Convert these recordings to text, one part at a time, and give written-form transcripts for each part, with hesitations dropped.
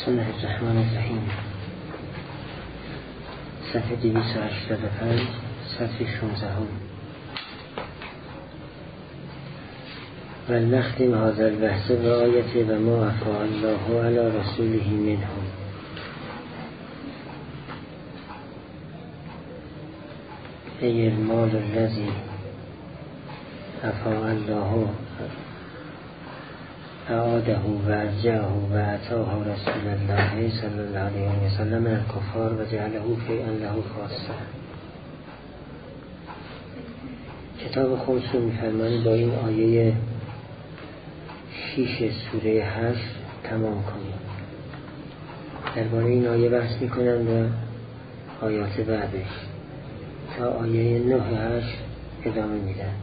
بسم الله الرحمن الرحیم. صفحه 285 صفحه 16 و نختم هذا البحث بآیت و ما افاء الله علی رسوله منهم. ای المال الذی افاء الله اعاده و ارجعه و اتاه رسول الله صلی الله علیه و سلم من الکفار و جعله فیئا له خاصه. کتاب خمس می‌فرمایند با این آیه 6 سوره 8 تمام کنیم. درباره این آیه بحث می‌کنند و آیات بعدش تا آیه 9 8 ادامه میدن.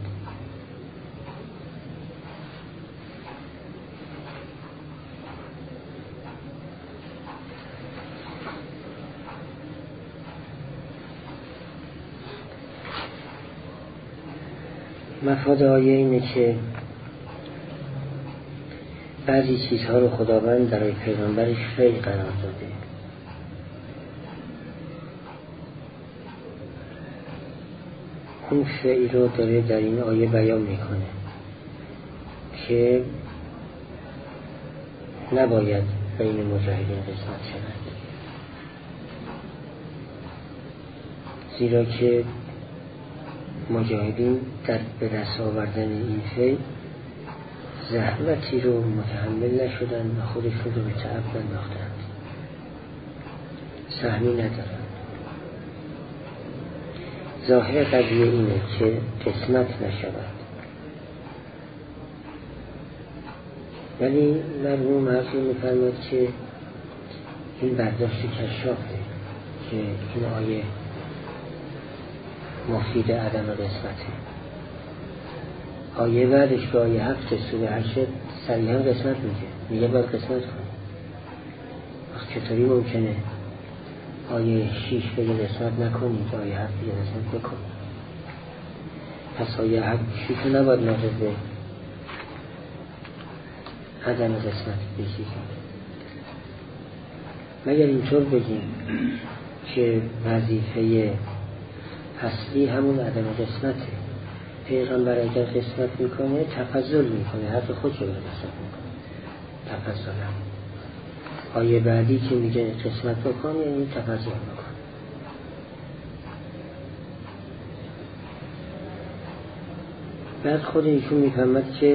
مفاد آیه اینه که بعضی چیزها رو خداوند برای پیغمبرش فی قرار داده. اون فی رو داره در این آیه بیان میکنه که نباید بین مجاهدین قسمت شود، زیرا که مجاهدین در به دست آوردن این فی زحمتی رو متحمل نشدن و خودشون رو به تعب انداختند، سهمی ندارن. ظاهر قضیه اینه که قسمت نشود، ولی مرحوم حافظ می‌فرماید که این برداشت کشافه که این آیه مفید عدم قسمته. آیه بعدش به آیه 7 سوره 8 صریحا قسمت میگه باید قسمت کنی. چطوری ممکنه آیه 6 بگه قسمت نکنید، آیه 7 بگه قسمت بکنید؟ پس آیه 7 6 نباید ناظر به عدم قسمت بگی، مگر اینطور بگیم که وظیفه اصلی همون عدم قسمته. پیغمبر اگر قسمت میکنه تفضل میکنه، حرف خودشو به قسمت میکنه، تفضل هم. آیه بعدی که میگه قسمت بکن یعنی تفضل بکن. بعد خود ایشون میفهمد که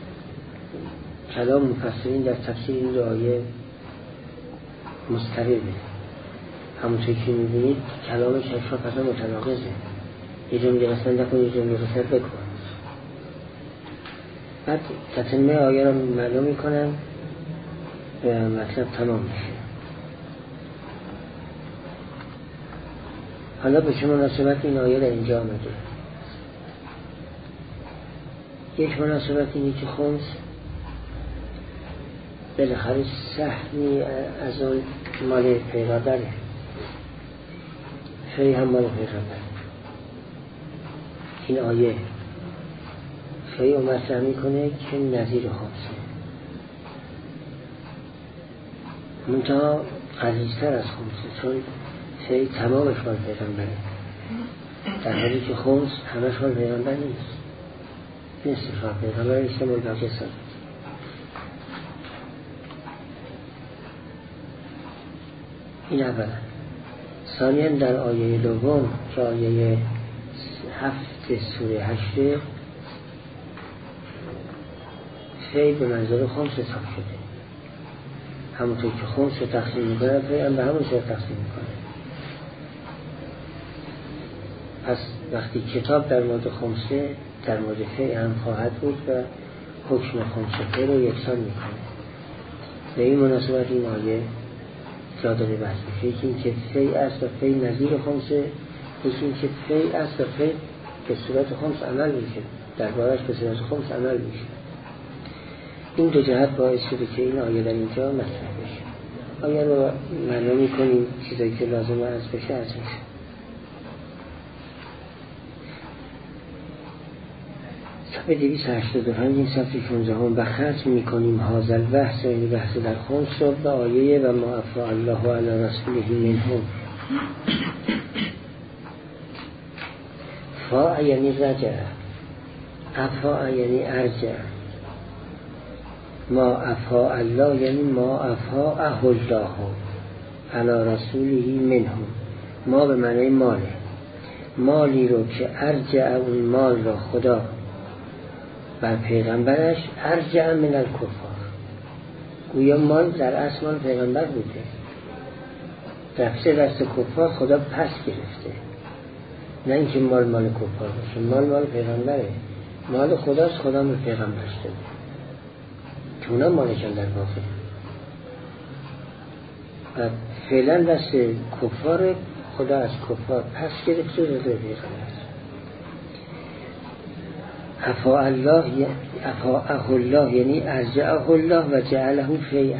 کلام مفسرین در تفسیر این آیه مضطربه. همونطور که میبینید کلام شفاف اصلا متناقضه. یه جا میگه قسمت نکن، یه جا میگه قسمت بکن. بعد تتمه آیه را معلوم میکنن و مطلب تمام میشه. حالا به چه مناسبت این آیه در اینجا آمده؟ یک مناسبت اینه که خمس بالاخره سهمی از اون مال پیغمبره، فی هم مال پیغمبر. این آیه فی رو مطرح میکنه که نظیر خمسه، منتها عزیزتر از خمسه، چون فی تمامش مال پیغمبره، در حالی که خمس همش مال پیغمبر نیست مال پیغمبر نیست، مال پاکستان. این اولا. ثانیاً در آیه دوم که آیه 7 سوره 8 فی به منظور خمس حساب شده. همونطور که خمس رو تقسیم میکنه فی هم به همون صورت تقسیم میکنه. پس وقتی کتاب در مورد خمسه در مورد فی هم خواهد بود و حکم خمس فی رو یکسان میکنه. به این مناسبت این آیه جا داره بحث میشه. یکی این که فی است و فی نظیر خمسه، یکی این که فی است و فی به صورت خمس عمل میشه، دربارش به صورت خمس عمل میشه. این دو جهت باعث شده که این آیه در اینجا مطرح بشه. آیه رو معلوم میکنیم، چیزایی که لازمه از بشه از میشه. صفحه 285 این صفحه 16 و ختم میکنیم هذا البحث، یعنی بحث در خمس رو به آیه و ما افاء الله علی رسوله منهم. فاء یعنی رجع، افاء یعنی ارجع، ما افاء الله یعنی ما افاءه الله علی رسوله منهم. ما به معنی ماله، مالی رو که ارجع اون مال را خدا بر پیغمبرش، ارجع من الکفار، گویا مال در اصل مال پیغمبر بوده، رفته دست کفار خدا پس گرفته، نه اینکه مال کفار باشه، مال پیغمبره، مال خداست، خدا به پیغمبرش داده که اونا مالکن در واقع، و فعلا دست کفار، خدا از کفار پس گرفته و داده به پیغمبر. افاء الله یعنی ارجعه الله و جعله فیئا.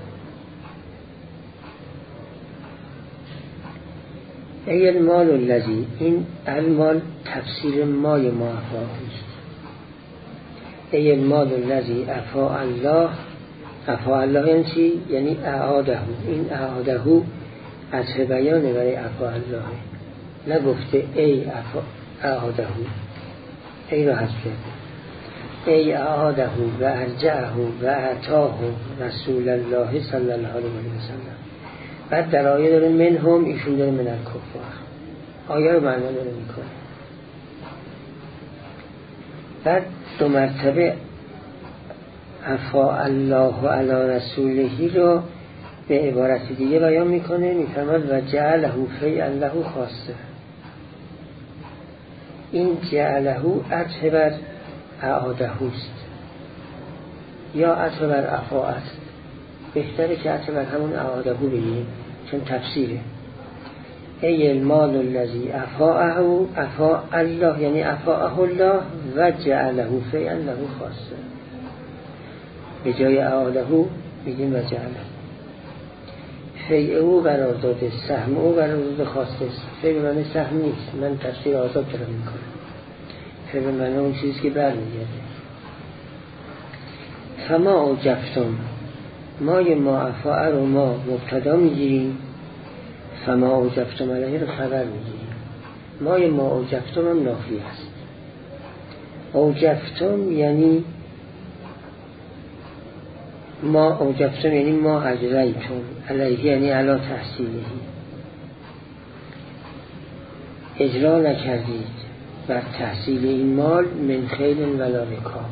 ای المال الذی، این المال تفسیر مای ما افاء است. ای المال الذی افاء الله، افاء الله یعنی چی؟ یعنی اعاده. این اعاده عطف بیانه برای افاء الله، نگفته ای اعاده، ای را حذف کرده، ای اعاده و ارجعه و اعطاه رسول الله صلی الله علیه و سلم. بعد در آیه داره منهم، ایشون داره من الکفار، آیه رو معنا داره میکنه. بعد دو مرتبه افاء الله علی رسوله رو به عبارت دیگه بیان میکنه، میفرماد و جعله فیئا له خاصه. این جعله عطف بر اعاده است یا عطف بر افاء است، بهتره که عطف بر همون اعاده بگیریم چون تفسیره. ای المال الذی افاء الله یعنی افاءه الله و جعله فیئا له خاصه، به جای اعاده میگیم و جعله. فیع او قرار داده، سهم او قرار داده، خواسته. فیع معنی سهم نیست، من تفسیر آزاد دارم میکنم. فیع معنی اون چیزی که برمیگرده. فما اوجفتم، ما افاء رو ما مبتدا میگیریم، فما اوجفتم علیه رو خبر میگیریم. ما اوجفتم هم نافی است. اوجفتم یعنی ما اوجفتم یعنی ما اجریتم علیه یعنی علا تحصیلهی، اجرا نکردید بر تحصیل این مال من خیل ولا رکاب،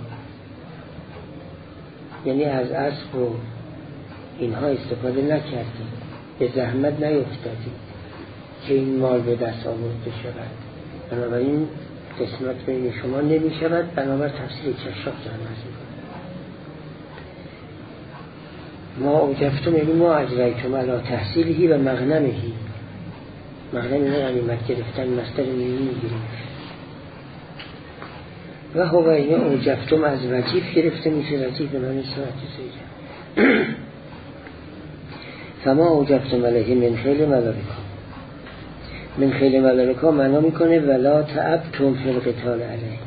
یعنی از اسب و اینها استفاده نکردید، به زحمت نیفتادید که این مال به دست آورده شود، بنابراین قسمت بین شما نمی شود، بنابر تفسیر کشاف دارم از این. ما اوجفتم یعنی ما اجریتم علی تحصیلهی و مغنمهی، مغنم یعنی غنیمت گرفتن، مصدر میگیریم. و هو این اوجفتم از وجیف گرفته میشه، وجیف به معنی ساعت سیره. فما اوجفتم علیه من خیل ملارکا، من خیل ملارکا معنا میکنه ولا تعبتم فی القتال علیه.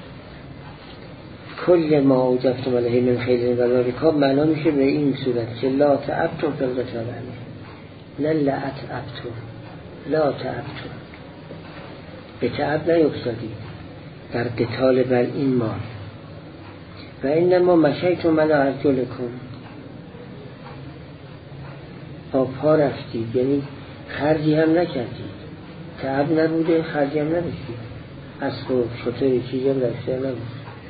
کل ما اوجفتم علیه من خیل ملارکا معنا میشه به این صورت که لا تعبتم فی القتال علیه، نه لا تعبتم، لا تعبتم، به تعب نیفتادید در قتال بر این مال. و اینما مشیتم من ارجلکم، با پا رفتید یعنی خرجی هم نکردید، تعب نبوده، خرجی هم نداشتید، اسب و شتر چیزی هم داشته نبود،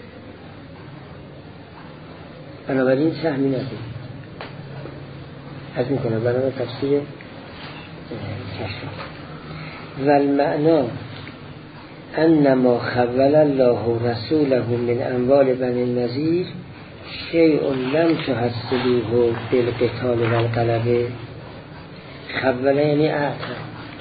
بنابراین سهمی ندید. از میکنم بنابراین تفسیر کشف. و المعنا انما خول الله رسوله من اموال بنی النضیر شیء لم تحصلوه بالقتال والغلبه. خول یعنی اعطا،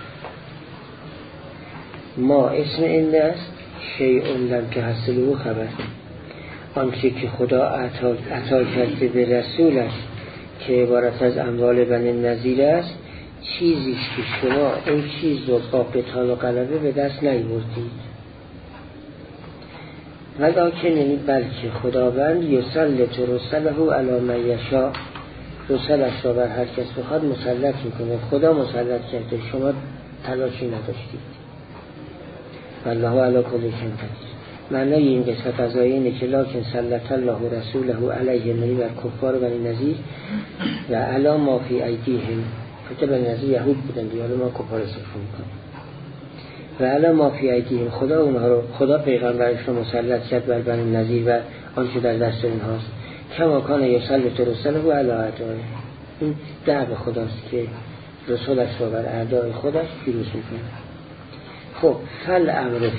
ما اسم این است، شیء لم تحصلوه خبر، آنچه که خدا عطا کرده به رسولش که عبارت از اموال بنی النضیر است، چیزیست که شما این چیز رو با قتال و غلبه به دست نیاوردید. ولکن یعنی بلکه خداوند یسلط رسله علی من یشاء، رسلش را بر هر کس بخواد مسلط میکنه. خدا مسلط کرده، شما تلاشی نداشتید. والله علی کل شیء قدیر. معنای این قسمت از آیه اینه که لکن سلط الله رسوله علیه، یعنی بر کفار بنی نضیر و علی ما فی ایدیهم، حتی بنی نضیر یهود بودن دیگه، حالا ما کفار استفاده میکنیم. و علی ما فی ایدیهم، خدا اونها رو، خدا پیغمبرش رو مسلط کرد بر بنی نضیر و آنچه در دست اونهاست. کما کان یسلط رسله علی اعدائه، این دعو خداست که رسولش رو بر اعدای خودش پیروز میکنه. خب فالامر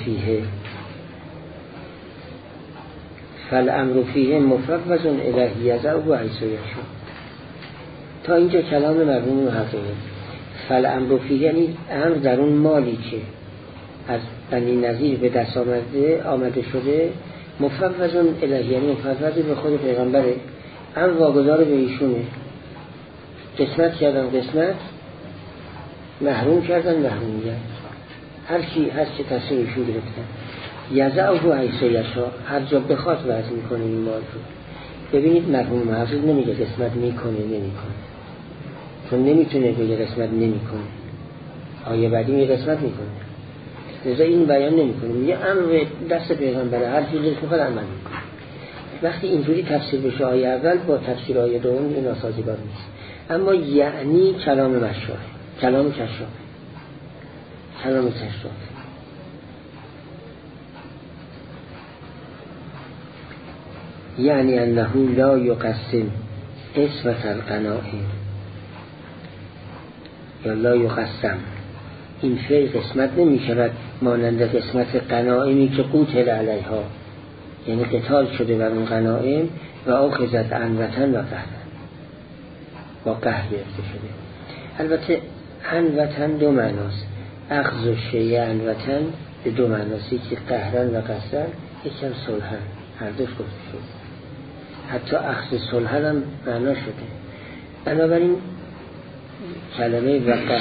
فیه مفوض الیه یضعه حیث یشاء. تا اینجا کلام مرحوم حقیقی. فالامر فیه یعنی امر در اون مالی که از بنی نضیر به دست آمده شده، مفوض الیه یعنی مفوض به خود پیغمبره، امر واگذار به ایشونه. قسمت کردن قسمت، محروم کردن محرومیت، هر کی هست که تصمیم ایشون گرفتن. یضعه حیث یشاء، هر جا بخواد وضع میکنه این مال رو. ببینید مرحوم محافظ نمیگه قسمت میکنه نمیکنه، چون نمیتونه بگه قسمت نمیکنه. آیه بعدی میگه قسمت میکنه، لذا این بیان نمیکنه، میگه امر دست پیغمبره، هر چیزی که میخواد عمل میکنه. وقتی اینجوری تفسیر بشه آیه اول با تفسیر آیه دوم این ناسازگار نیست. اما یعنی کلام مشروع، کلام کشاف، کلام کشاف. یعنی انه لا یقسم قسمت الغنائم، یا لا یقسم، این فعل قسمت نمی شود مانند قسمت غنائمی که قتل علیها، یعنی قتال شده بر اون غنائم و اخذت عنوة و قهرا، با قهر گرفته شده. البته عنوة دو معناست، اخذ الشیء عنوة به دو معناست، یکی قهرا و قصرا، یکی هم صلحا، هر دوش گفته شده. حتی اخذ صلحا هم معنا شده. بنابراین کلمه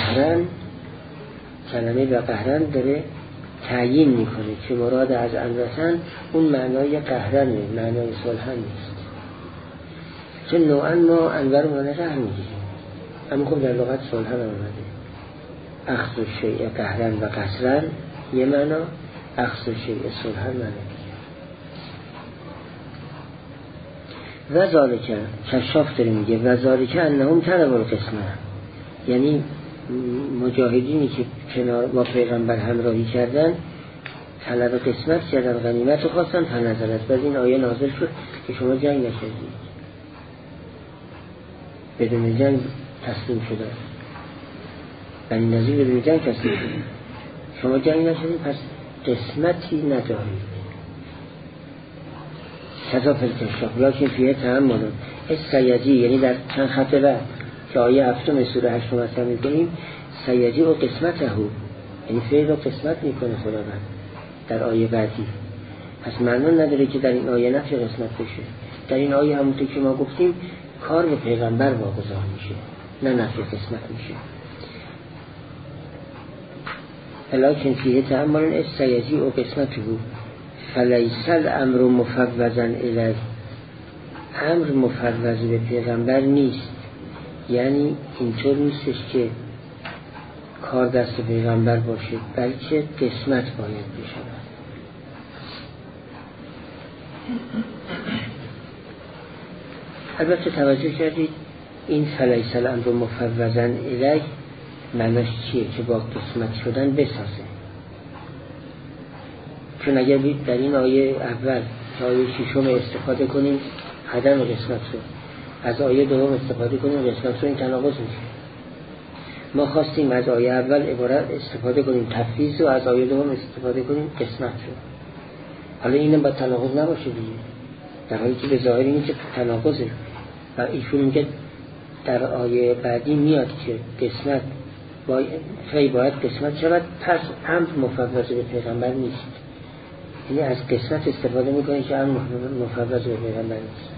و قهرن داره تعیین میکنه که مراد از عنوة اون معنای قهرنه، معنای صلحا نیست. چون نوعا ما انور معنی قهر میگیریم، اما خب در لغت صلحا هم اومده. اخذ الشیء قهرن و قصرن یه معنا، اخذ الشیء صلحا معنی. و ذالک کشاف داره میگه و ذالک انهم طلبوا القسمه، یعنی مجاهدینی که کنار با پیغمبر همراهی کردن طلب قسمت کردن، غنیمت رو خواستن، فنزلت، بعد این آیه نازل شد که شما جنگ نکردید، بدون جنگ تسلیم شدن، بنی نضیر بدون جنگ تسلیم شدن، شما جنگ نکردید پس قسمتی ندارید. کذا فلکشاف لکن فیه تحمل سیدی، یعنی در چند خط بعد که آیه 7 سوره 8 مثلا میکنیم سیدی و قسمته، یعنی فعل رو قسمت میکنه خداوند در آیه بعدی. پس معنا نداره که در این آیه نفی قسمت بشه. در این آیه همونطور که ما گفتیم کار به پیغمبر واگذار میشه، نه نفی قسمت میشه. لکن فیه تحمل سیدی و قسمته فلیس الامر مفوضا الیه، امر مفوض به پیغمبر نیست، یعنی اینطور نیستش که کار دست پیغمبر باشه، بلکه قسمت باید بشود. البته توجه کردید این فلیس الامر مفوضا الیه معناش چیه؟ که با قسمت شدن بسازه. چون اگر بید در این آیه اول که آیه 6 استفاده کنیم عدم قسمت رو، از آیه 2 استفاده کنیم قسمت رو، این تناقض میشه. ما خواستیم از آیه اول عبارت استفاده کنیم تفویض و از آیه 2 استفاده کنیم قسمت رو. حالا اینم با تناقض نباشه دیگه، در حالی که به ظاهر اینه که تناقضه. و ایشون میگه در آیه بعدی میاد که قسمت باید قسمت شود، پس امر مفوض به پیغمبر نیست. یعنی از قسمت استفاده میکنه که امر مفوض به پیغمبر نیست.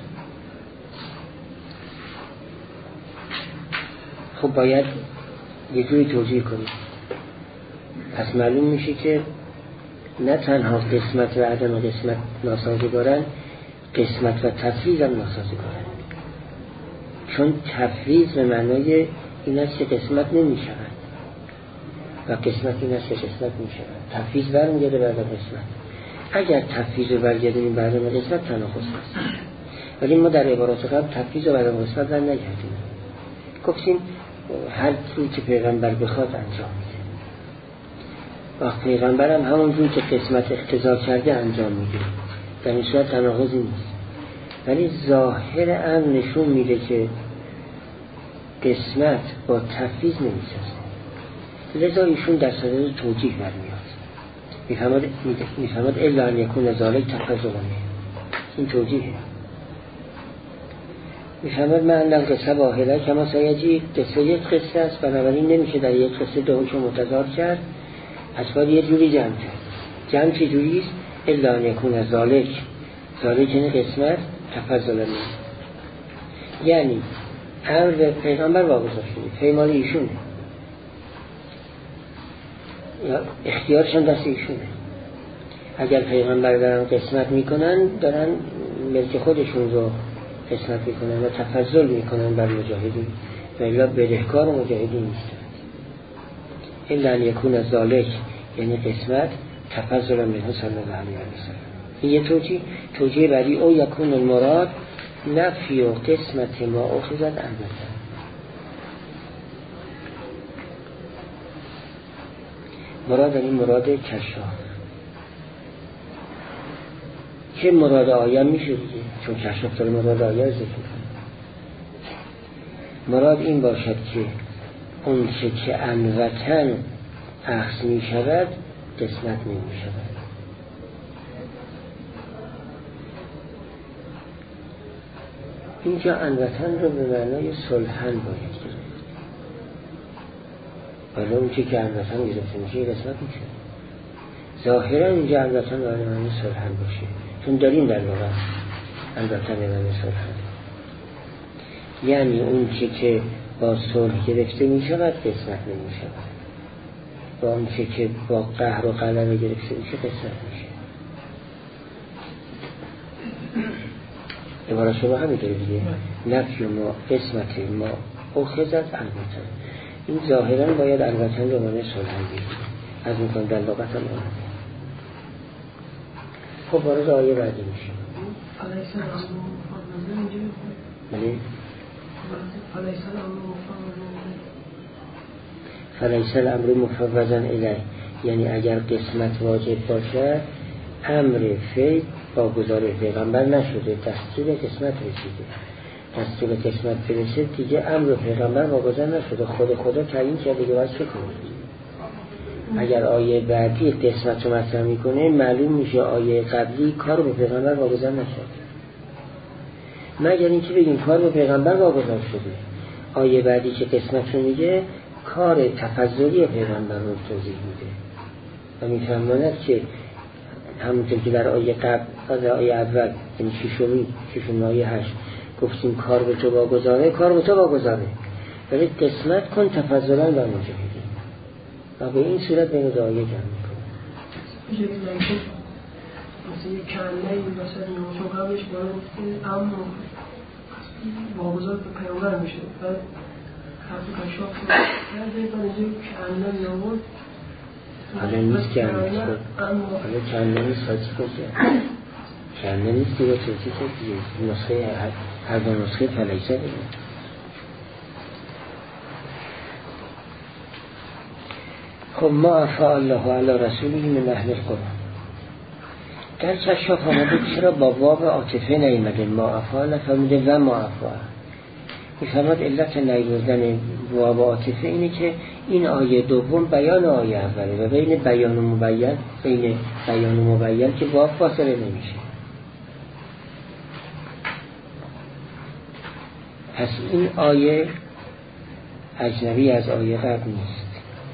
خب باید یه جوری توضیح کنیم. پس معلوم میشه که نه تنها قسمت و عدم قسمت ناسازگارن، قسمت و تفریض هم ناسازگارن. چون تفریض به معنای این است که قسمت نمی شود و قسمت این است که قسمت می شود. تفریض برمیگرده بعد قسمت. اگر تفریض رو برگردیم بعد قسمت تناقض است. ولی ما در عبارات قبل تفریض رو بعد قسمت بر نگردیم. گفتیم هر چیزی که پیغمبر بخواد انجام میده. وقت پیغمبر هم همون جور که قسمت اقتضا کرده انجام میده. در این صورت تناقضی نیست. ولی ظاهر امر نشون میده که قسمت با تفریض نمیسازه. لذا ایشون در صدد توجیه برمیاد. میفهمد الا ان یکون ذالک تفضلانه. این توجیهه. میفهمد من القصه واحده کما سیجی، قصه یک قصه است، بنابراین نمیشه در یک قصه دو حکم متضاد کرد، پس باید یه جوری جمع کرد. جمع چه جوریست؟ الا ان یکون ذالک یعنی قسمت تفضلانه، یعنی امر به پیغمبر واگذار شده، پیمان ایشونه یا اختیارش هم دست ایشونه. اگر پیغمبر دارن قسمت میکنن دارن ملک خودشون رو قسمت میکنن و تفضل میکنن بر مجاهدین و الا بدهکار مجاهدین نیستن. الا ان یکون ذالک یعنی قسمت تفضل منه صلی الله علیه و سلم. این یه توجیه بعدی او یکون المراد نفی و قسمت ما اخذت البته. مراد این مراد کشاف که مراد آیه میشه دیگه، چون کشاف داره مراد آیه ذکر کنه. مراد این باشد که اون که انوطن اخذ می شود قسمت نمی شود. اینجا انوطن رو به معنای صلحن باید گرفت، ولی اون که انوطن گرفته میشه قسمت میشه. ظاهرا اینجا انوطن به معنای صلحن باشه، چون داریم در واقع انوطن به معنای صلحن، یعنی اون که با صلح گرفته میشود قسمت نمی شود، با اون که با قهر و غلبه گرفته میشه قسمت میشه. عبارت شما همینطوری دیگه، نفی ما قسمت ما اخذت البته. این ظاهرا باید البته رو معنی صلحن بگیریم، از میکنم در لغت هم آمده. خب وارد آیه بعدی میشه. فلیس الامر مفوضا الیه، یعنی اگر قسمت واجب باشه امر فعل با گزاره پیغمبر نشده، دستور قسمت رسیده. دستور قسمت رسید دیگه امر پیغمبر واگذار نشده، خدا تعیین کرده که باید چه کنید. اگر آیه بعدی قسمت رو مطرح میکنه معلوم میشه آیه قبلی کار به پیغمبر واگذار نشد، مگر اینکه بگیم کار به پیغمبر واگذار شده. آیه بعدی که قسمت رو میگه کار تفضلی پیغمبر رو توضیح میده و میفهماند که همونطور که در آیه قبل از آیه اول یعنی ششم آیه 8 گفتیم کار به تو واگذاره، کار به تو واگذاره، ولی قسمت کن تفضلا و مجاهدین و به این صورت بین دو آیه جمع میکنه. مثل یک کنه این مثلا چون قبلش باید گفتیم اما واگذار به پیامبر میشه و حرف کشاف کرده و اینجا کنه میامون حالا نیست که حالا کنه نیست حاجی کنه کنه نیست دیگه توضیح که نسخه هر دو نسخه فلیسه دیگه. خب ما افا الله علی رسوله من اهل القرآن. در کشاف آمده چرا با واو عاطفه نیامده؟ ما افا نفهمیده و ما افا میفهمد. علت نیاوردن واو عاطفه اینه که این آیه دوم بیان آیه اوله و بین بیان و مبین که واو فاصله نمیشه. پس این آیه اجنبی از آیه قبل نیست.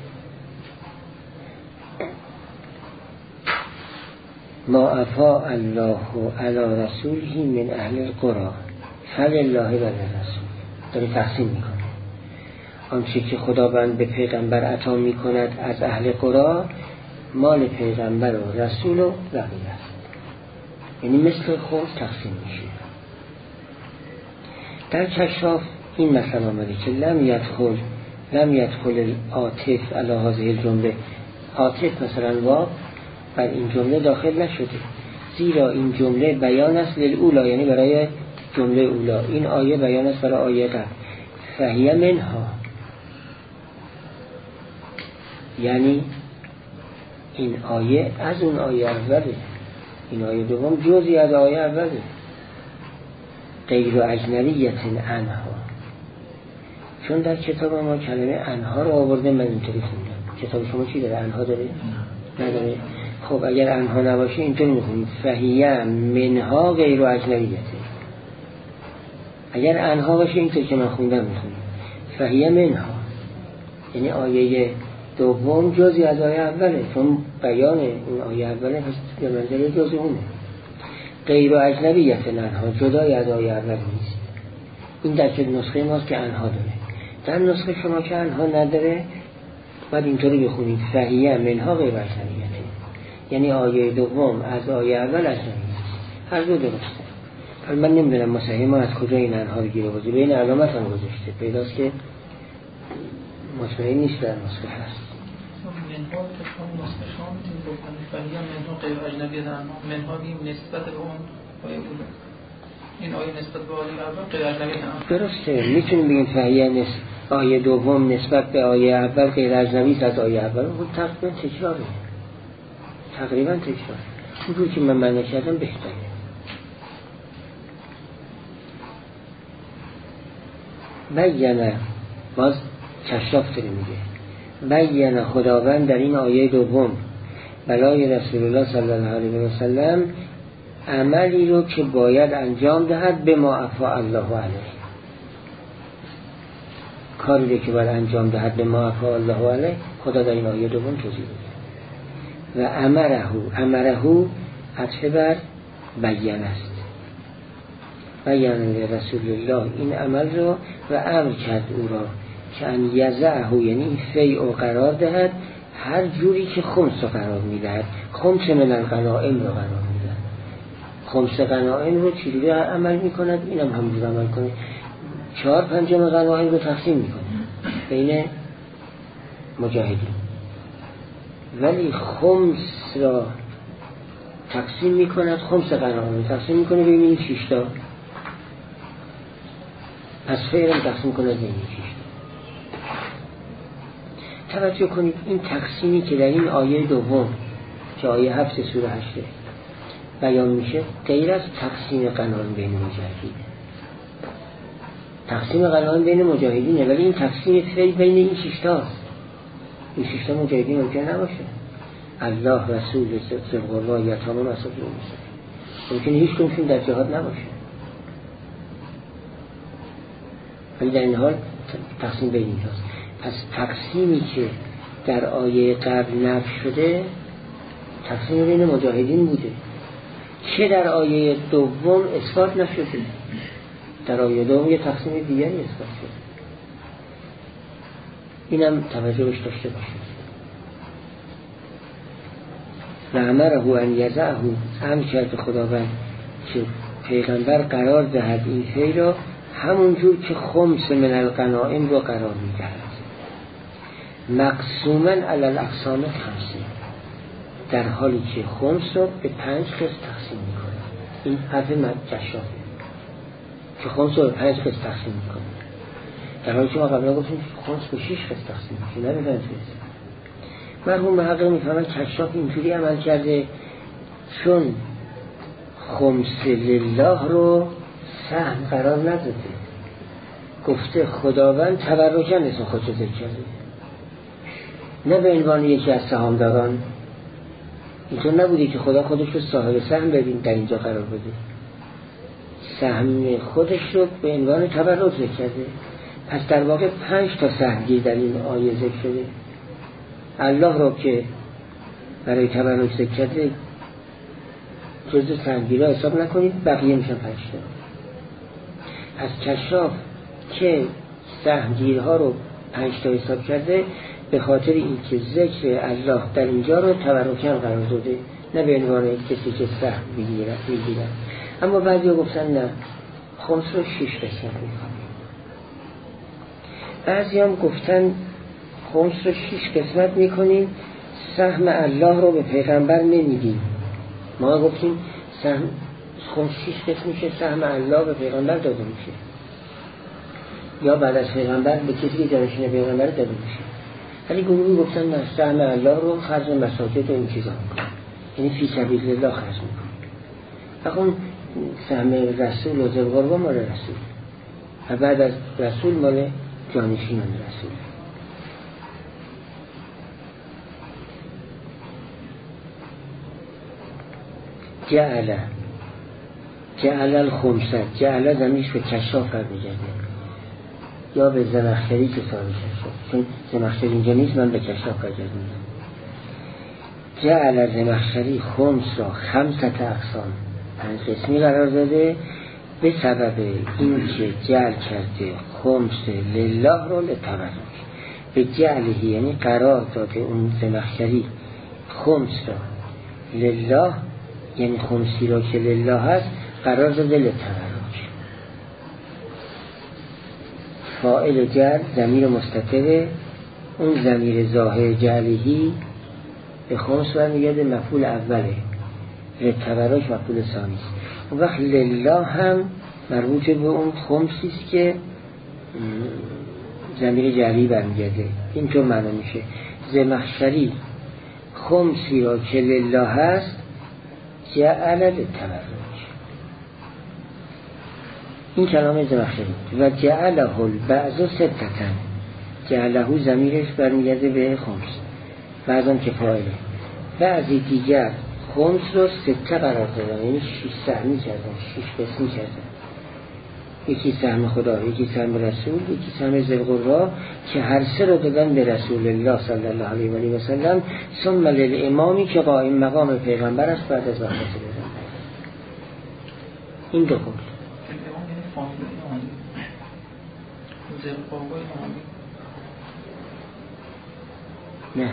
ما افا الله علی رسوله من اهل القرى فلله وللرسول. داره تقسیم میکنه آنچه که خداوند به پیغمبر عطا میکند از اهل قرى مال پیغمبر و رسول و بقیه است. یعنی مثل خمس تقسیم میشه. در کشاف این مثلا آمده که لم یدخل العاطف علی هذه الجمله، عاطف مثلا واو بر این جمله داخل نشده، زیرا این جمله بیان است للأولا، یعنی برای جمله اولا. این آیه بیان است برای آیه قبل. فهیه منها، یعنی این آیه از اون آیه اوله، این آیه دوم جزئی از آیه اوله. غیر اجنبیت عنها، چون در کتاب ما کلمه عنها رو آورده، من اینطوری خوندم. کتاب شما چی داره؟ عنها داره؟ نداره. خب اگر عنها نباشه اینطوری میخونیم فهیه منها غیر اجنبیت. اگر عنها باشه اینطور که من خوندم میخونیم فهیه منها، یعنی آیه دوم جزئی از آیه اوله، چون بیان این آیه اوله پس به منزله جزء اونه. غیر اجنبیت عنها، جدای از آیه اول نیست. این در که نسخه ماست که عنها داره. در نسخه شما که عنها نداره باید اینطوری بخونید فهیه منها غیر اجنبیت، یعنی آیه دوم از آیه اول اجنبی است. هر دو درسته. حالا من نمیدونم مصحح ما از کجا این عنها رو گیره بازی، بین علامت هم گذاشته، پیداست که مطمئن نیست در نسخه هست. منها که شما نسخه شما میتونید بکنید فهیه منها غیر اجنبیت عنها، منها بیم نسبت به اون آیه بوده، این آیه نسبت به آیه اول غیر اجنبیت عنها. درسته، میتونیم بگیم فهیه آیه دوم نسبت به آیه اول غیر اجنبی است از آیه اول. اون تقریبا تکراره. اونجور که من معنی کردم بهتره. بیانه، باز کشاف داره میگه، بیانه خداوند در این آیه دوم برای رسول الله صلی الله علیه و سلم عملی رو که باید انجام دهد به ما افا الله علیه، کاری رو که باید انجام دهد به ما افا الله علیه خدا در این آیه دوم توضیح میده. و امره عطف بر بیان است، بیان رسول الله این عمل رو و امر کرد او را که ان یزعه، یعنی این فیء قرار دهد هر جوری که خمس رو قرار میدهد. خمس من الغنائم رو قرار میدهد. خمس غنائم رو چجوری عمل میکند؟ اینم همونجور عمل کنه. 4/5 غنائم رو تقسیم میکنه بین مجاهدین، ولی خمس را تقسیم میکند، خمس غنائم تقسیم میکنه بین این 6 تا، پس فعلا تقسیم کنه بین این 6 تا. توجه کنید این تقسیمی که در این آیه دوم که آیه 7 سوره 8 بیان میشه غیر از تقسیم غنائم بین مجاهدین. تقسیم غنائم بین مجاهدینه، ولی این تقسیم فعل بین این 6 تاست. این 6 تا مجاهدین ممکن نباشه. الله، رسول، صدق الله، یتامى و اسباب ممکن هیچ کنشون در جهاد نباشه، ولی در این حال تقسیم بین این هاست. پس تقسیمی که در آیه قبل نفی شده تقسیم بین مجاهدین بوده، که در آیه دوم اثبات نشده. در آیه دوم یه تقسیم دیگری اثبات شده. اینم توجهش داشته باشید. و امره ان یزعه، امر کرد خداوند که پیغمبر قرار دهد این فعل را همون جور که خمس من الغنائم رو قرار میدهد، مقسوما علی الاقسام 5، در حالی که خمس رو به 5 قسم تقسیم میکنه. این حرف کشافه که خمس رو به 5 قسم تقسیم میکنه، در حالی که ما قبلا گفتیم خمس به 6 قسم تقسیم میکنه، نه به 5 قسم. مرحوم محقق میفهمن کشاف اینجوری عمل کرده چون خمس لله رو سهم قرار نداده، گفته خداوند تبرکاً اسم خودش ذکر کرده، نه به عنوان یکی از سهامداران. اینطور نبوده که خدا خودش رو صاحب سهم بدین در اینجا قرار بده، سهم خودش رو به عنوان تبرک ذکر کرده. پس در واقع 5 تا سهمگیر در این آیه ذکر شده. الله رو که برای تبرک ذکر کرده جزء سهمگیرها حساب نکنید، بقیه میشن 5 تا. از کشاف که سهمگیرها رو 5 تا حساب کرده به خاطر اینکه ذکر الله در اینجا رو تبرکاً قرار داده، نه به عنوان کسی که سهم میگیرن. اما بعضی ها گفتن نه، خمس رو 6 قسمت میکنیم. بعضی هم گفتن خمس رو 6 قسمت میکنیم، سهم الله رو به پیغمبر نمیدیم. ما گفتیم سهم خمس 6 قسم میشه، سهم الله به پیغمبر داده میشه، یا بعد از پیغمبر به کسی که جانشین پیغمبر داده میشه. ولی گروهی گفتن نه، سهم الله رو خرج مساجد و این چیزا میکنه، یعنی فی سبیل الله خرج میکنه. اون سهم رسول و ذوالقربا مال رسول و بعد از رسول مال جانشینان رسول. جعل الخمسه، جعل زمیش به کشاف برمیگرده یا به زمخشری که صاحب شد، چون زمخشری اینجا نیست، من به کشاف برگردونم. جعل زمخشری خمس را 5 اقسام، 5 قسمی قرار داده به سبب این که جعل کرده خمس لله رو لتبرک. به جعلهی یعنی قرار داده اون زمخشری خمس را لله، یعنی خمسی را که لله هست قرار داده لتبرک. فاعل جعل ضمیر مستتر، اون ضمیر ظاهر جعلهی به خمس برمیگرده، مفعول اوله، لتبرک مفعول ثانی است. اون وقت لله هم مربوط به اون خمسی است که ضمیر جعلی برمیگرده. اینطور معنا میشه زمخشری خمسی را که لله هست جعل لتبرک. این کلام زمخشری. و جعله البعض 6، جعله ضمیرش برمیگرده به خمس، بعضم که فاعله. بعضی دیگر خمس رو 6 قرار دادن، یعنی 6 سهمی کردن، 6 قسمی کردن. یکی سهم خدا، یکی سهم رسول، یکی سهم ذوالقربا، که هر 3 رو دادن به رسول الله صلی الله علیه و سلم. ثم للامامی که قائم مقام پیغمبر است بعد از وفات پیغمبر. این دو قول. نه،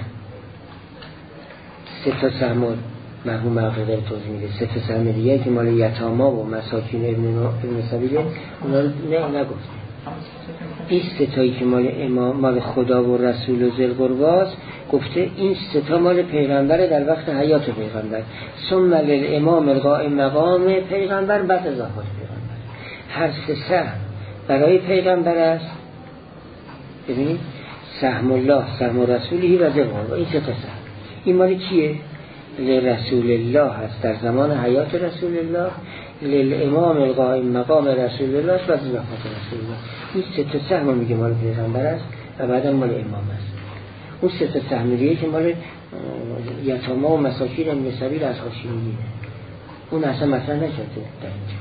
3 سهم مرحوم مغفرت توضیح میده. 3 سهم دیگه که مال یتاما و مساکین ابن سبیله اونا نه نگفته. این 3 که مال خدا و رسول و ذوالقرباست گفته این 3 مال پیغمبر در وقت حیات پیغمبر. ثم للامام القائم مقام پیغمبر بعد از وفات پیغمبر. هر 3 سهم برای پیغمبر است. ببینید سهم الله، سهم رسولی و ذوالقربا، این 3 سهم این مال کیه؟ لرسول الله هست در زمان حیات رسول الله، للامام القائم مقام رسول الله و وفات رسول الله. این 3 سهم میگه مال پیغمبر است و بعدا مال امام است. اون 3 سهم دیگه که مال یتاما و مساکین ابن سبیل از هاشمیه، اون اصلا مطرح نشده در اینجا.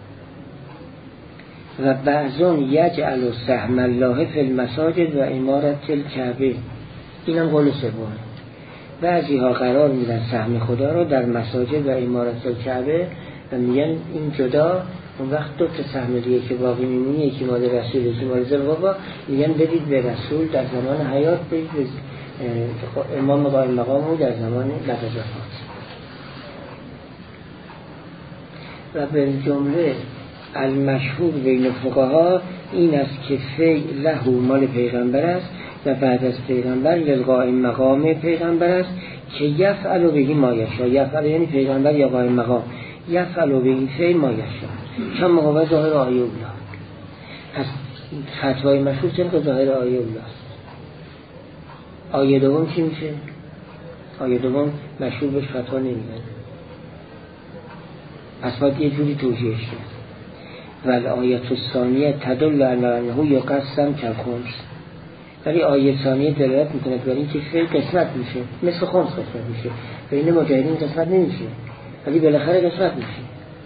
و بعضون یجعل سهم الله فی المساجد و امارت الکعبه، اینم قول سومه. بعضی ها قرار میدن سهم خدا رو در مساجد و امارت الکعبه و میگن این جدا. اون وقت 2 سهم دیگه که باقی میمونه، یکی مال رسول، یکی مال ذوالقربا، میگن بدید به رسول در زمان حیات، بدید به امام قائم مقام در زمان بعد از وفات. و به جمله المشهور بین فقها این است که فعل له مال پیغمبر است و بعد از پیغمبر للقائم مقام پیغمبر است که یفعل بهی ما یشاء. یفعل یعنی پیغمبر یا قائم مقام، یفعل بهی فعل ما یشاء، چون مقابل ظاهر آیه الله. پس فتوای مشهور طبق ظاهر آیه الله است. آیه دوم چی میشه؟ آیه دوم مشهور بهش فتوا نمیدن، پس باید یه جوری توجیهش کرد. و آیه الثانیه تدل علی انه یقسم کالخمس، ولی آیه ثانیه دلالت میکنه بر این که فعل قسمت میشه، مثل خمس قسمت میشه. بین مجاهدین قسمت نمیشه ولی بالاخره قسمت میشه.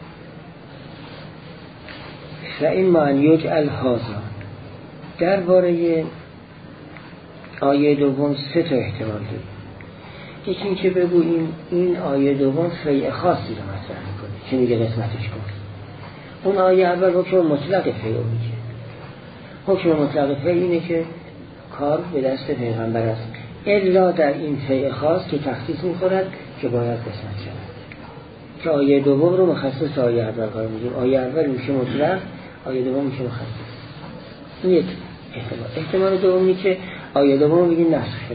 فاما ان یجعل هذا، درباره آیه دوم 3 احتمال داره. یکی این که بگوییم این آیه دوم فیء خاصی رو مطرح میکنه که میگه قسمتش کن. اون آیه اول حکم مطلق فیء میگه. حکم مطلق فیء اینه که کار به دست پیغمبر است الا در این فیء خاص که تخصیص می‌خورد که باید قسمت شود، که آیه دوم رو مخصص آیه اول قرار میدیم. آیه اول میشه مطلق، آیه دوم میشه مخصص. این یک احتمال دومی که آیه دوم میگیم نسخ شده،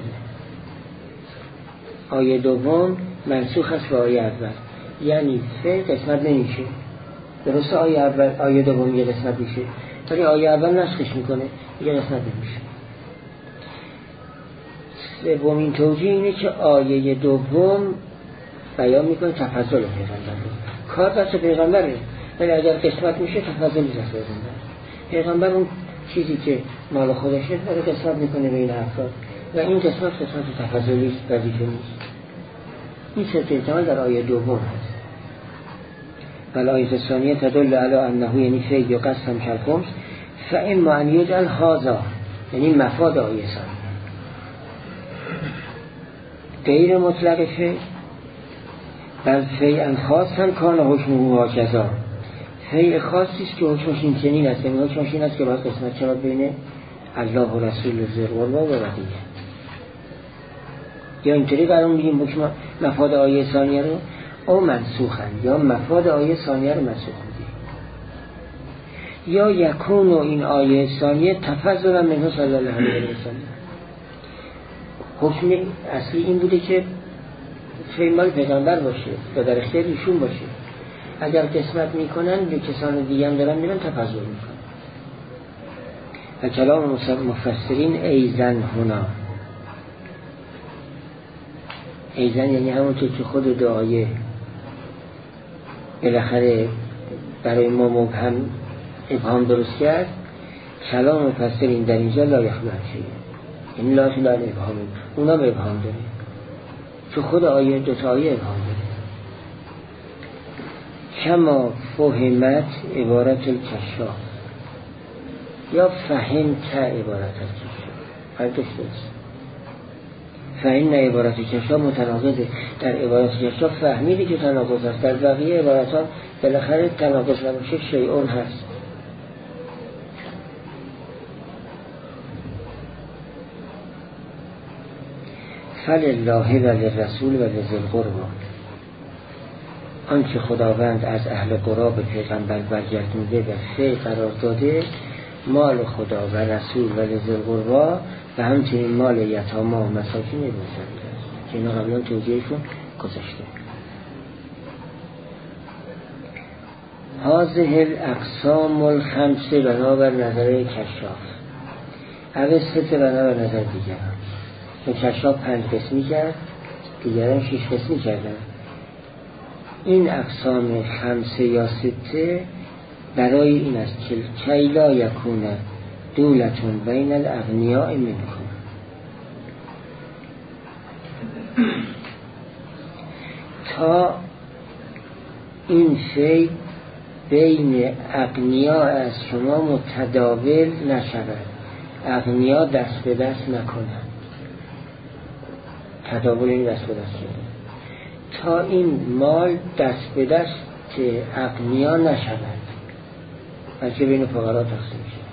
آیه دوم منسوخ است به آیه اول، یعنی فیء قسمت نمیشه. درسته آیه اول آیه دوم یه قسمت میشه، ولی آیه اول نسخش میکنه یه قسمت نمیشه. سومین توجیه اینه که آیه دوم بیان میکنه تفضل پیغمبر رو، کار دست پیغمبره، ولی اگر قسمت میشه تفضل دست پیغمبر. پیغمبر اون چیزی که مال خودشه داره قسمت میکنه بین افراد و این قسمت تفضلی است، وظیفه نیست. این سه احتمال در آیه دوم هست. ولی آیه ثانیه تدل علی انه یعنی فیء یقسم کالخمس فاما ان یجعل هذا، یعنی مفاد آیه ثانیه غیر مطلق فیء بل فیء خاصا کان حکمه هکذا، فیء خاصی است که حکمش این چنین است، یعنی حکمش این است که باید قسمت شود بین الله و رسول ذی القربی و بقیه. یا اینطوری قرار میگیم حکم مفاد آیه ثانیه رو او منسوخن، یا مفاد آیه ثانیه رو منسوخ میگیم، یا یکون و این آیه ثانیه تفضل منه صلی الله علیه و سلم. حکم اصلی این بوده که فیء مال پیغمبر باشه یا در اختیار ایشون باشه، اگر قسمت میکنن به کسان دیگه هم دارن میرن تفضل میکنن. و کلام مفسرین ایزن هنا، ایزن یعنی همونطور که خود دعایه بالاخره برای ما مبهم ابهام درست کرد، کلام مفسرین در اینجا لا یخلو شیء، یعنی لا یخلو ابهام، اونا به ابهام داره، چون خود آیه دوتا آیه ابهام داره. کما فهمت عبارت الکشاف یا فهمت عبارت الکشاف، هر دوش درست. فهمت عبارت الکشاف متناقضه، در عبارت الکشاف فهمیدی که تناقض است، در بقیه عبارات بالاخره تناقض نباشه شیئون هست. فلله وللرسول ولذی القربی، آنچه خداوند از اهل قرا به پیغمبر برگردونده و فیء قرار داده، مال خدا و رسول و لذی القربی و همچنین مال یتاما و مساکین روزنده است که اینا قبلا توضیحشون گذاشته. هذه الاقسام الخمسه بنابر نظر کشاف، اوه سته بنابر نظر دیگران. کشاف 5 قسمی کرد، دیگران 6 قسمی کردن. این اقسام خمسه یا سته برای این است که کی لا یکون دولتون بین الاغنیاء منکم، تا این فیء بین اغنیا از شما متداول نشود، اغنیا دست به دست نکنند، تداول این دست به دست شده، تا این مال دست به دست اغنیا نشود بلکه بین فقرا تقسیم شد.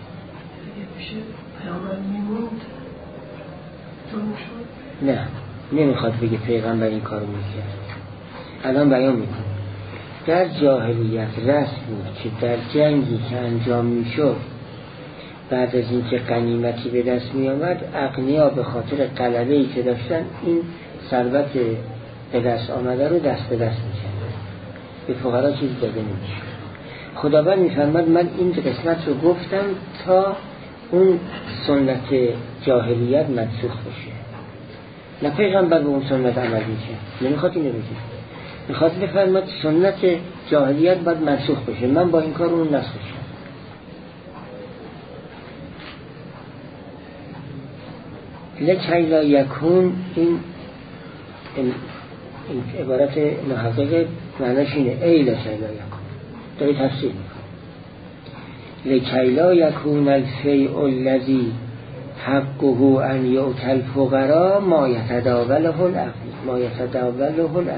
نه نمیخواد بگه پیغمبر این کارو میکرد، الان بیان میکنه. در جاهلیت رسم بود که در جنگی که انجام میشد بعد از اینکه غنیمتی به دست می آمد، اغنیا به خاطر غلبه‌ای که داشتن این ثروت به دست آمده رو دست به دست می‌کردن، به فقرا چیزی داده نمی‌شد. خداوند می‌فرماد من این قسمت رو گفتم تا اون سنت جاهلیت منسوخ بشه. نه پیغمبر به اون سنت عمل می‌کرد، نمی‌خواد اینو بگه، می‌خواد بفرماد سنت جاهلیت باید منسوخ بشه، من با این کار اون نسخ شدم. لکی لا یکون، این عبارت محقق معناش اینه، ای لکی لا یکون، داری تفسیر میکنه. لکی لا یکون الفیء الذی حقه ان یؤتی الفقراء ما یتداوله الاغنیاء.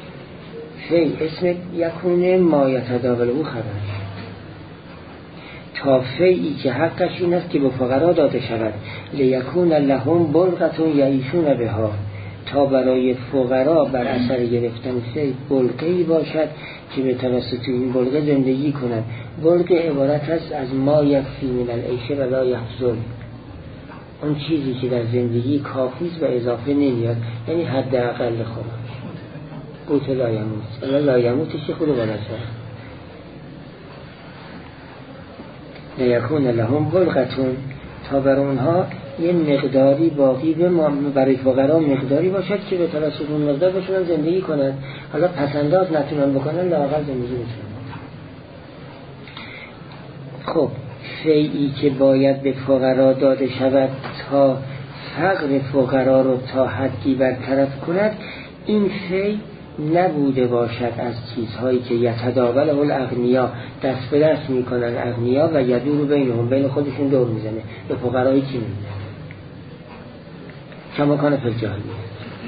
فیء اسم یکونه، ما یتداوله خبرش، تا فیعی که حقش این است که به فقرا داده شود، لیکون لهم بلغة یعیشون بها، تا برای فقرا بر اثر گرفتن فی بلغه‌ای باشد که به توسط این بلغه زندگی کنند. بلغه عبارت است از ما یکفی من العیش و لا یحصل، اون چیزی که در زندگی کافی است و اضافه نمیاد، یعنی حداقل خوراک. قوت لا یموت، لا یموتش خود بالا شد. لیکون لهم بلغتون، تا بر اونها یه مقداری باقی برای فقرا مقداری باشد که به توسط اون مقدار باشن زندگی کنن. حالا پسنداز نتونن بکنن، لااقل زندگی بکنن. خب فیعی که باید به فقرا داده شود تا فقر فقرا رو تا حدی برطرف کند، این فی نبوده باشد از چیزهایی که یتداوله الاغنیا، دست به دست میکنن اغنیا و یدور بینهم، بین خودشون دور میزنه، به فقرایی چی میزنه کما کان فی الجاهلیه.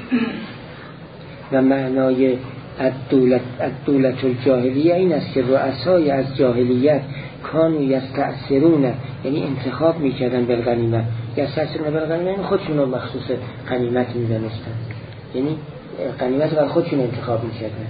و معنای الدولت الجاهلیه این است که رؤسای از جاهلیت کانو یستأثرون، یعنی انتخاب میکردن بالغنیمه، یستأثرون بالغنیمه، یعنی خودشون رو مخصوص غنیمت میدانستن، یعنی غنیمت بر خودشون انتخاب میکردن،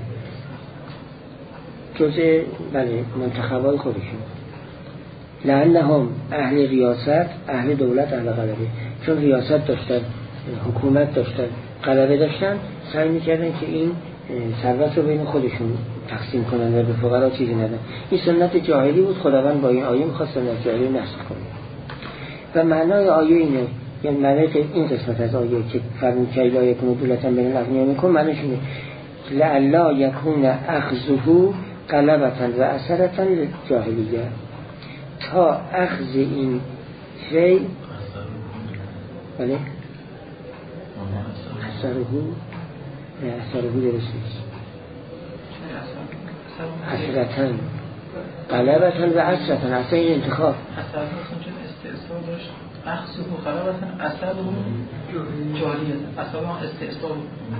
جزء بله منتخبای خودشون. لعنهم اهل ریاست، اهل دولت، اهل غلبه، چون ریاست داشتن، حکومت داشتن، غلبه داشتن، سعی میکردن که این ثروت رو بین خودشون تقسیم کنن و به فقرا چیزی ندن. این سنت جاهلی بود، خداوند با این آیه میخواست سنت جاهلی نسخ کنه. و معنای آیه اینه، یعنی معنای این قسمت از آیه که فرمود که لا یکون دولتن بین الاغنیا میکن، معنیش اینه لعلا یکون اخذه غلبتن و اثرتن جاهلیه، تا اخذ این فی بله اثره درست نیست، اثرتن غلبتن و اثرتن، اصلا این انتخاب اثر چون استعصال داشت، اخذ و غلبتن اثر و جاریه، اثر و استعصال.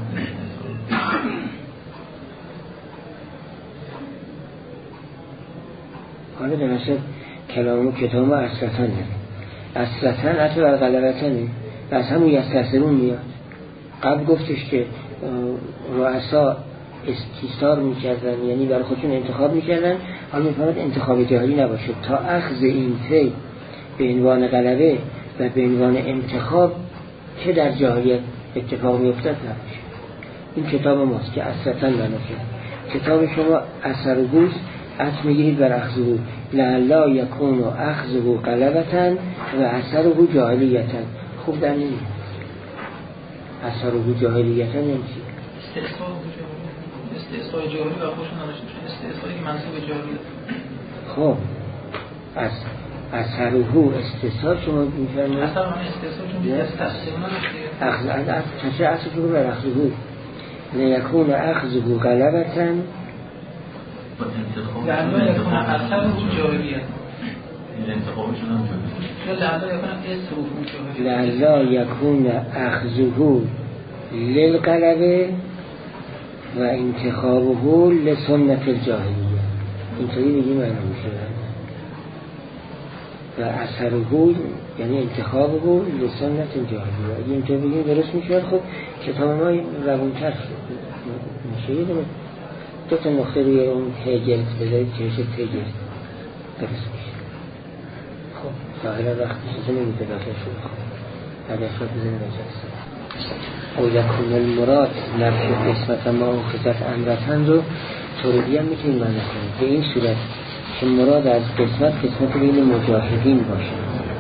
حالا در اصل کلام کتاب ما اثرتن اثرتن اثر و غلبتنه و از همون یستأثرون میاد. قبل گفتش که رؤسا استیثار میکردن، یعنی برای خودشون انتخاب میکردن، حالا میفهمد انتخاب جاهلی نباشه، تا اخذ این فی به عنوان غلبه و به عنوان انتخاب که در جاهلیت اتفاق میافتد نباشه. این کتاب ماست که اثرتن بناشه. کتاب شما اثر و گوز عطف میگیرید بر اخذه، لعلا یکون اخذه غلبتن و اثره جاهلیتن. خوب در نمیاد اثره جاهلیتن نمیشه. استعصال جاهلی و خوشون نداشته، استعصالی که منصوب جاهلی. خب از اثره استعصال شما میفرمایید، اثر من استعصال چون استعصال اخذ چه اصل رو بر اخذه لیکون اخذه غلبتن لعلا یکون اثر جاهلیه، لعلا یکون اخذه للغلبه و انتخابه لسنت الجاهلیه. اینطوری بگیم معنی میشه. و اثره یعنی انتخابه لسنت الجاهلیه. اگه اینطور بگیم درست میشه. خب کتاب ما روانتر میشه. دو تا نقطه روی اون هگل بذارید که میشه هگل درست میشه. خب ظاهرا وقتی چیزی نمیده داخل شد. بعد افراد بزنید نجاست او یکون المراد نفش قسمت ما اخذت امرتن رو طوری هم میتونیم معنی کنیم به این صورت که مراد از قسمت بین مجاهدین باشه.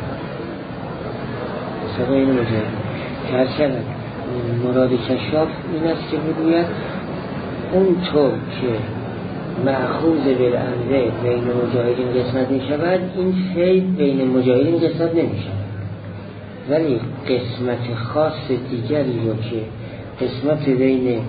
مثلا این مجاهدین که هر شود مراد کشاف این است که بگوید اون طور که مأخوذ بالامره بین مجاهدین قسمت می شود، این فی بین مجاهدین قسمت نمی شود، ولی قسمت خاص دیگری رو که قسمت بین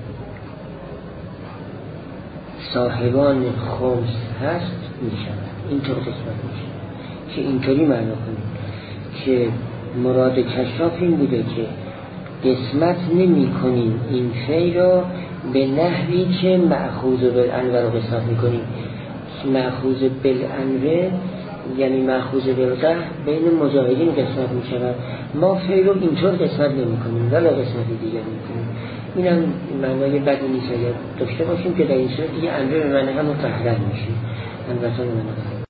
صاحبان خمس هست می شود. اینطور قسمت می شود که اینطوری معنی کنیم که مراد کشاف این بوده که قسمت نمی کنیم این فی را به نحوی که مأخوذ بالانوه رو قسمت می کنیم. مأخوذ بالانوه یعنی مأخوذ بالقهر بین مجاهدین قسمت می شود. ما فعل رو اینطور قسمت نمی کنیم ولی قسمت دیگر می کنیم. این هم معنای بدی نیست اگر داشته باشیم که در این صورت دیگه امر به معنی هم متحرر میشیم. البته